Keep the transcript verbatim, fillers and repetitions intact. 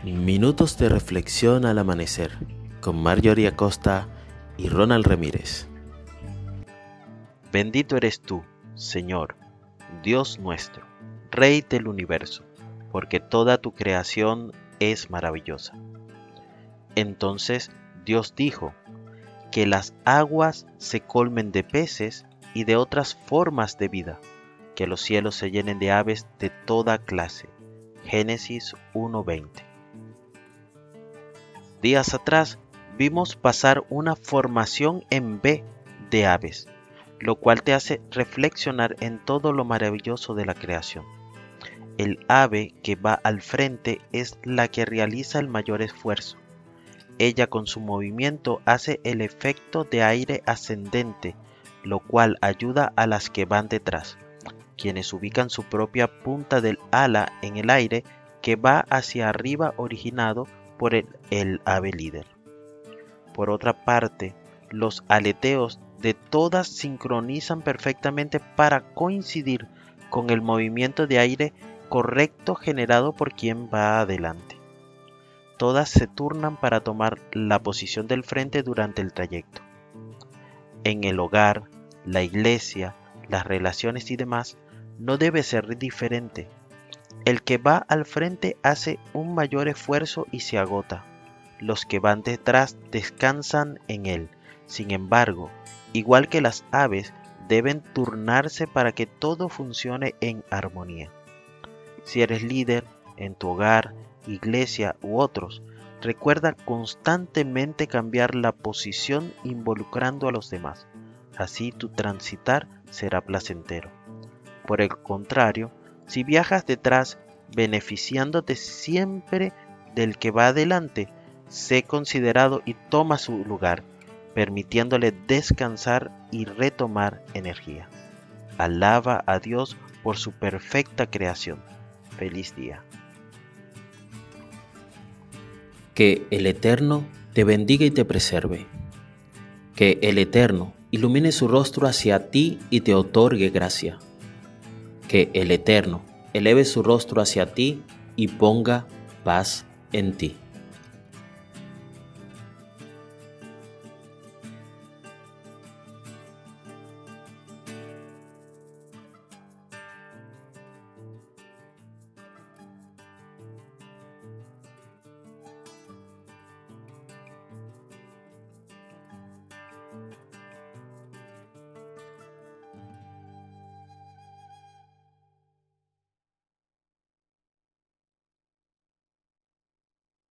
Minutos de reflexión al amanecer con Marjorie Acosta y Ronald Ramírez. Bendito eres tú, Señor, Dios nuestro, Rey del universo, porque toda tu creación es maravillosa. Entonces Dios dijo, que las aguas se colmen de peces y de otras formas de vida, que los cielos se llenen de aves de toda clase. Génesis uno veinte. Días atrás vimos pasar una formación en B de aves, lo cual te hace reflexionar en todo lo maravilloso de la creación. El ave que va al frente es la que realiza el mayor esfuerzo. Ella con su movimiento hace el efecto de aire ascendente, lo cual ayuda a las que van detrás, quienes ubican su propia punta del ala en el aire que va hacia arriba originado por el, el ave líder. Por otra parte, los aleteos de todas sincronizan perfectamente para coincidir con el movimiento de aire correcto generado por quien va adelante. Todas se turnan para tomar la posición del frente durante el trayecto. En el hogar, la iglesia, las relaciones y demás, no debe ser diferente. El que va al frente hace un mayor esfuerzo y se agota. Los que van detrás descansan en él. Sin embargo, igual que las aves, deben turnarse para que todo funcione en armonía. Si eres líder en tu hogar, iglesia u otros, recuerda constantemente cambiar la posición involucrando a los demás. Así tu transitar será placentero. Por el contrario, si viajas detrás, beneficiándote siempre del que va adelante, sé considerado y toma su lugar, permitiéndole descansar y retomar energía. Alaba a Dios por su perfecta creación. Feliz día. Que el Eterno te bendiga y te preserve. Que el Eterno ilumine su rostro hacia ti y te otorgue gracia. Que el Eterno eleve su rostro hacia ti y ponga paz en ti.